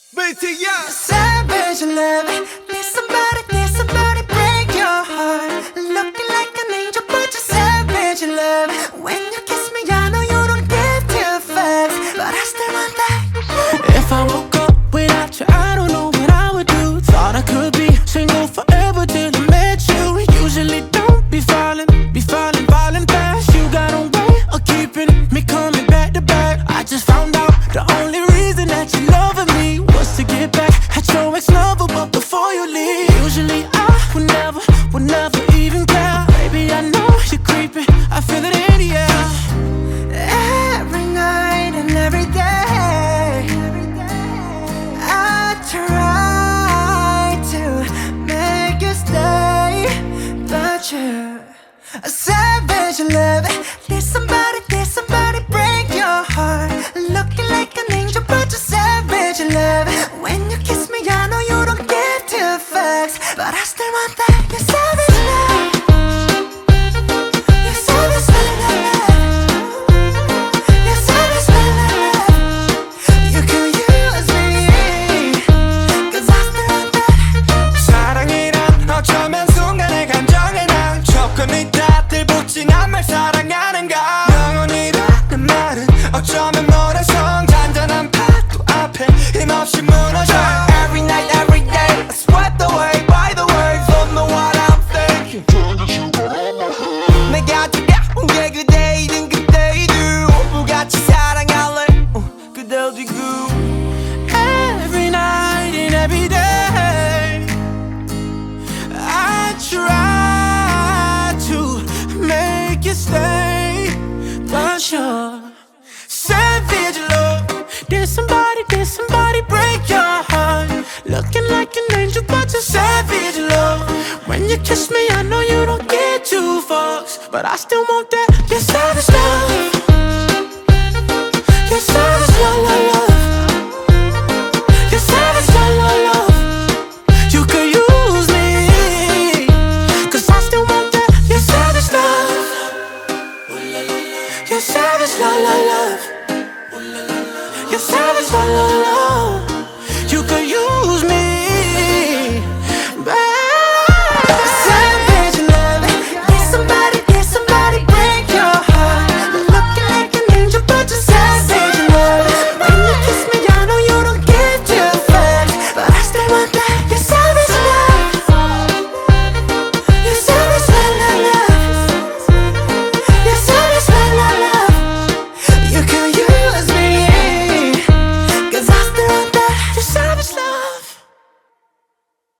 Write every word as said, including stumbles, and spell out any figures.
B T S. Savage love. Need somebody, need somebody break your heart. Looking like an angel, but you're savage love. When you kiss me, I know you don't give two fucks, but I still want that. If I woke up without you, I don't know what I would do. Thought I could be single forever till I met you. Usually don't be falling, be falling, falling fast. You got a way of keeping me coming back to back. I just found out the only reason that you loving me was to get back at your ex-lover, but before you leave, usually I would never, would never even care. Baby, I know you're creeping, I feel it in the air. Every night and every day, I try to make you stay, but you're a savage love. There's somebody, there's somebody break your heart. Looking like an angel, but you're savage love. When you kiss me, I know you don't give two fucks, but I still want that. You're savage love. You're savage love. You're savage love. You can use me, 'cause I still want that. 사랑이란 어쩌면 순간의 감정에 난 조건이 다 들붙인 한 말 사랑하는가. 영원이라는 말은 어쩌면 모래성 잔잔한 파도 앞에 힘없이 무너져. Every night, every day, I swept away by the waves. Don't know what I'm thinking. 내가 두려운 게 그대이든 그대이든 오브같이 사랑할래. 어, 그대 어디고. Every night and every day, I try to make you stay, but you're savage love. Did somebody, did somebody break your heart? Looking like an angel, but you're savage love. When you kiss me, I know you don't get two fucks, but I still want that. You're savage love. You're savage love, love, love. You're savage love, love, love. You could use me, 'cause I still want that. You're savage love. You're savage love, love, love. You're savage love, love, love.